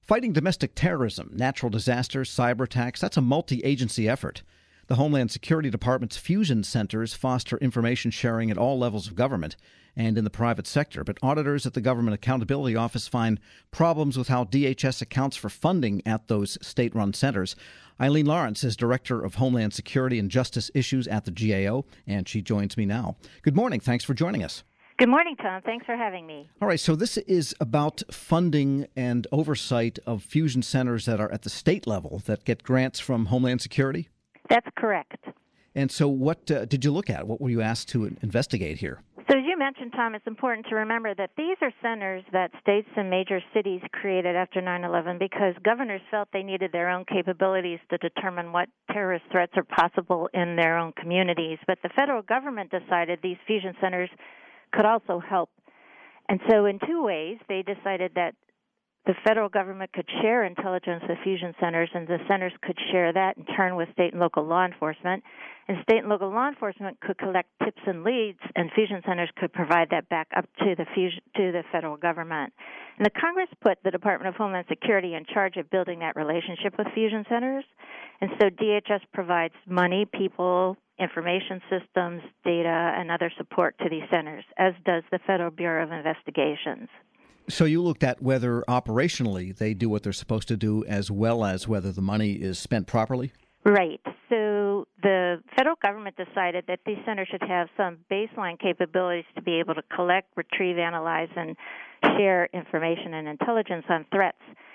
Fighting domestic terrorism, natural disasters, cyber attacks, that's a multi-agency effort. The Homeland Security Department's fusion centers foster information sharing at all levels of government and in the private sector. But auditors at the Government Accountability Office find problems with how DHS accounts for funding at those state-run centers. Eileen Lawrence is Director of Homeland Security and Justice Issues at the GAO, and she joins me now. Good morning. Thanks for joining us. Good morning, Tom. Thanks for having me. All right, so this is about funding and oversight of fusion centers that are at the state level that get grants from Homeland Security? That's correct. And so what did you look at? What were you asked to investigate here? So as you mentioned, Tom, it's important to remember that these are centers that states and major cities created after 9/11 because governors felt they needed their own capabilities to determine what terrorist threats are possible in their own communities. But the federal government decided these fusion centers could also help. And so in two ways, they decided that the federal government could share intelligence with fusion centers, and the centers could share that in turn with state and local law enforcement. And state and local law enforcement could collect tips and leads, and fusion centers could provide that back up to the federal government. And the Congress put the Department of Homeland Security in charge of building that relationship with fusion centers. And so DHS provides money, people, information systems, data, and other support to these centers, as does the Federal Bureau of Investigations. So you looked at whether operationally they do what they're supposed to do as well as whether the money is spent properly? Right. So the federal government decided that these centers should have some baseline capabilities to be able to collect, retrieve, analyze, and share information and intelligence on threats.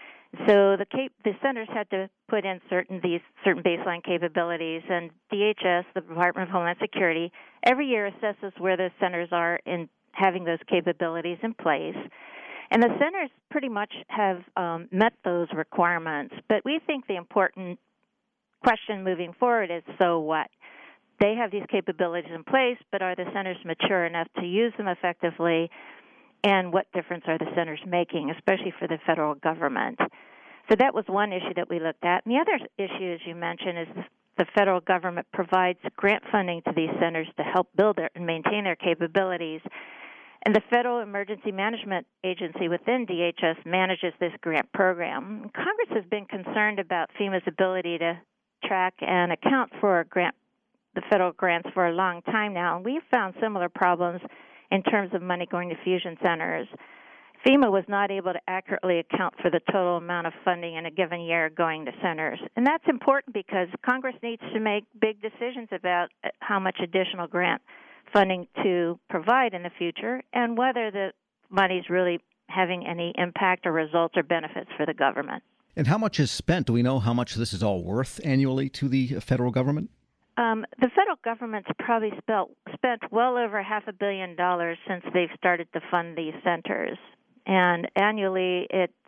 So the centers had to put in certain baseline capabilities, and DHS, the Department of Homeland Security, every year assesses where those centers are in having those capabilities in place. And the centers pretty much have met those requirements. But we think the important question moving forward is, so what? They have these capabilities in place, but are the centers mature enough to use them effectively? And what difference are the centers making, especially for the federal government? So that was one issue that we looked at. And the other issue, as you mentioned, is the federal government provides grant funding to these centers to help build and maintain their capabilities. And the Federal Emergency Management Agency within DHS manages this grant program. Congress has been concerned about FEMA's ability to track and account for the federal grants for a long time now, and we've found similar problems in terms of money going to fusion centers. FEMA was not able to accurately account for the total amount of funding in a given year going to centers. And that's important because Congress needs to make big decisions about how much additional grant funding to provide in the future and whether the money is really having any impact or results or benefits for the government. And how much is spent? Do we know how much this is all worth annually to the federal government? The federal government's probably spent well over $500 million since they've started to fund these centers. And annually,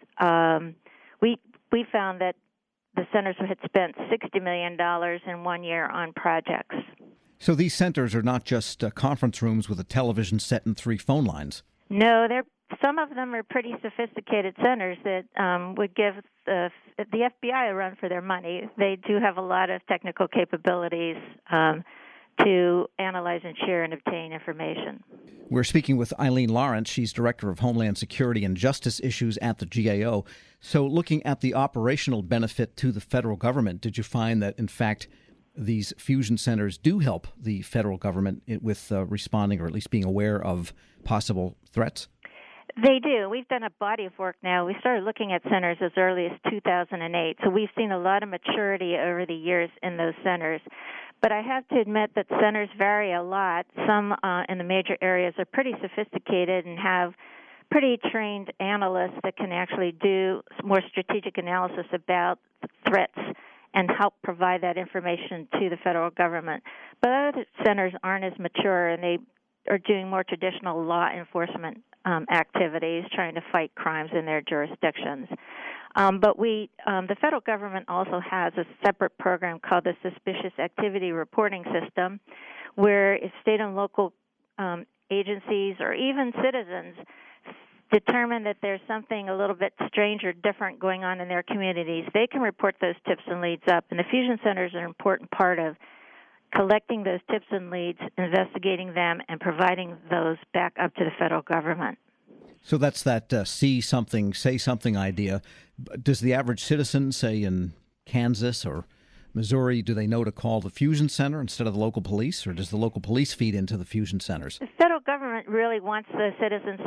we found that the centers had spent $60 million in 1 year on projects. So these centers are not just conference rooms with a television set and 3 phone lines. No, some of them are pretty sophisticated centers that would give the FBI a run for their money. They do have a lot of technical capabilities to analyze and share and obtain information. We're speaking with Eileen Lawrence. She's Director of Homeland Security and Justice Issues at the GAO. So looking at the operational benefit to the federal government, did you find that, in fact, these fusion centers do help the federal government with responding or at least being aware of possible threats? They do. We've done a body of work now. We started looking at centers as early as 2008, so we've seen a lot of maturity over the years in those centers. But I have to admit that centers vary a lot. Some in the major areas are pretty sophisticated and have pretty trained analysts that can actually do more strategic analysis about threats and help provide that information to the federal government. But other centers aren't as mature, and they are doing more traditional law enforcement activities, trying to fight crimes in their jurisdictions. But the federal government also has a separate program called the Suspicious Activity Reporting System, where if state and local agencies or even citizens determine that there's something a little bit strange or different going on in their communities, they can report those tips and leads up. And the fusion centers are an important part of collecting those tips and leads, investigating them, and providing those back up to the federal government. So that's that see something, say something idea. Does the average citizen, say in Kansas or Missouri, do they know to call the fusion center instead of the local police, or does the local police feed into the fusion centers? The federal government really wants the citizens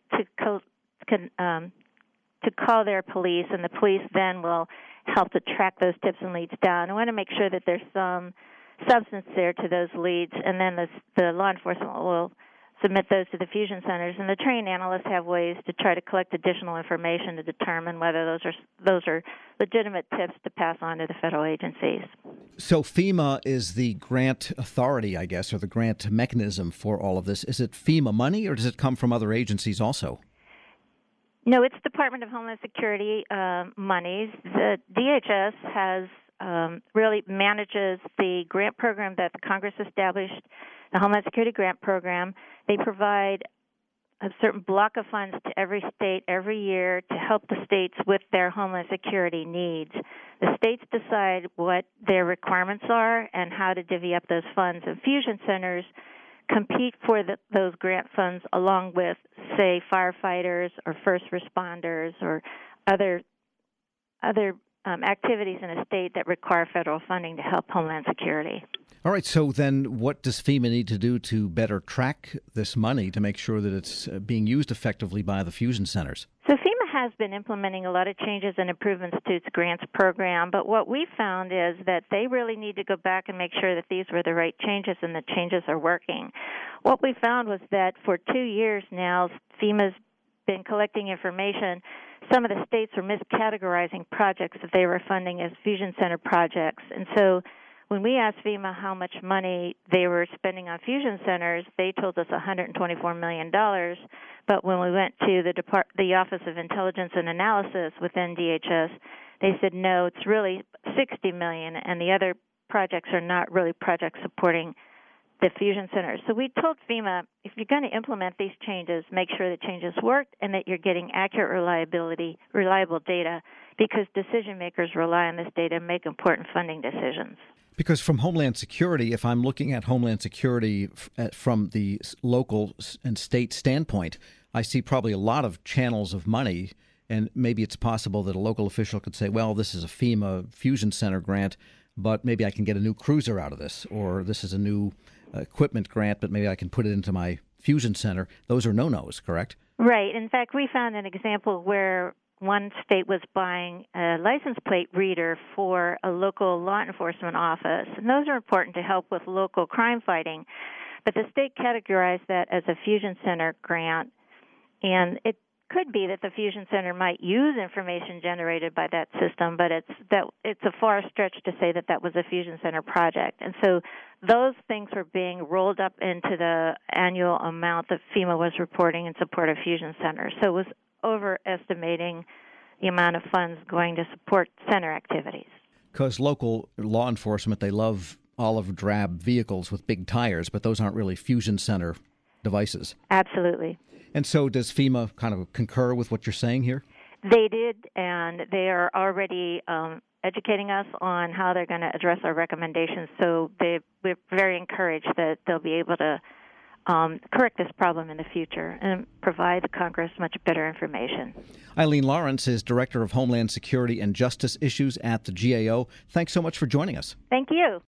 to call their police, and the police then will help to track those tips and leads down. I want to make sure that there's some substance there to those leads, and then the law enforcement will submit those to the fusion centers, and the trained analysts have ways to try to collect additional information to determine whether those are legitimate tips to pass on to the federal agencies. So FEMA is the grant authority, I guess, or the grant mechanism for all of this. Is it FEMA money, or does it come from other agencies also? No, it's Department of Homeland Security monies. The DHS has really manages the grant program that the Congress established, the Homeland Security Grant Program. They provide a certain block of funds to every state every year to help the states with their Homeland Security needs. The states decide what their requirements are and how to divvy up those funds. And fusion centers compete for those grant funds along with, say, firefighters or first responders or other activities in a state that require federal funding to help Homeland Security. All right, so then what does FEMA need to do to better track this money to make sure that it's being used effectively by the fusion centers? So FEMA has been implementing a lot of changes and improvements to its grants program, but what we found is that they really need to go back and make sure that these were the right changes and the changes are working. What we found was that for 2 years now, FEMA's been collecting information. Some of the states were miscategorizing projects that they were funding as fusion center projects. And so when we asked FEMA how much money they were spending on fusion centers, they told us $124 million. But when we went to the Office of Intelligence and Analysis within DHS, they said, no, it's really $60 million, and the other projects are not really projects supporting the fusion centers. So we told FEMA, if you're going to implement these changes, make sure the changes worked and that you're getting accurate, reliable data, because decision makers rely on this data and make important funding decisions. Because from Homeland Security, if I'm looking at Homeland Security from the local and state standpoint, I see probably a lot of channels of money, and maybe it's possible that a local official could say, well, this is a FEMA Fusion Center grant, but maybe I can get a new cruiser out of this, or this is a new equipment grant, but maybe I can put it into my fusion center. Those are no-nos, correct? Right. In fact, we found an example where one state was buying a license plate reader for a local law enforcement office, and those are important to help with local crime fighting. But the state categorized that as a fusion center grant, and it could be that the fusion center might use information generated by that system, but it's a far stretch to say that that was a fusion center project. And so those things were being rolled up into the annual amount that FEMA was reporting in support of fusion centers. So it was overestimating the amount of funds going to support center activities. Because local law enforcement, they love olive drab vehicles with big tires, but those aren't really fusion center devices. Absolutely. And so does FEMA kind of concur with what you're saying here? They did, and they are already educating us on how they're going to address our recommendations. So we're very encouraged that they'll be able to correct this problem in the future and provide the Congress much better information. Eileen Lawrence is Director of Homeland Security and Justice Issues at the GAO. Thanks so much for joining us. Thank you.